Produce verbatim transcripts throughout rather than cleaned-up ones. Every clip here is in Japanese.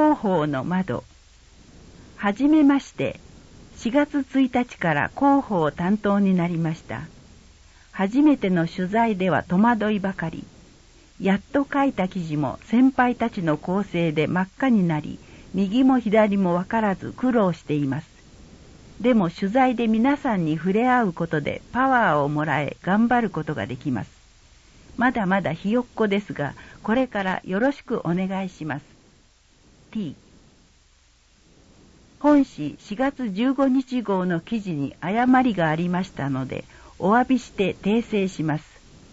広報の窓。はじめまして、しがつついたちから広報担当になりました。初めての取材では戸惑いばかり。やっと書いた記事も先輩たちの構成で真っ赤になり、右も左もわからず苦労しています。でも取材で皆さんに触れ合うことでパワーをもらえ頑張ることができます。まだまだひよっこですが、これからよろしくお願いします。T。本誌しがつじゅうごにち号の記事に誤りがありましたので、お詫びして訂正します。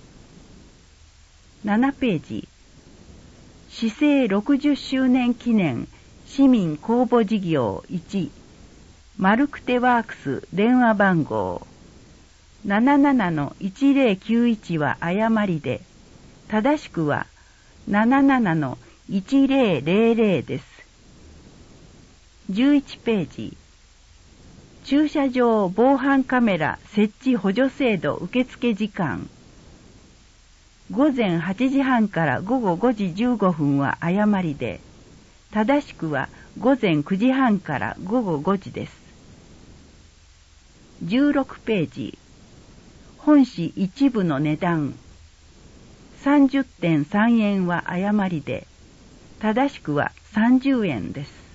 ななページ。市政ろくじゅっしゅうねん記念市民公募事業いち。マルクテワークス電話番号 ななななのいちぜろきゅういち は誤りで、正しくは ななななのいちぜろぜろぜろ です。じゅういちページ。駐車場防犯カメラ設置補助制度受付時間。ごぜんはちじはんからごごごじじゅうごふんは誤りで、正しくはごぜんくじはんからごごごじです。じゅうろくページ。本誌一部の値段。さんじゅってんさんえんは誤りで、正しくはさんじゅうえんです。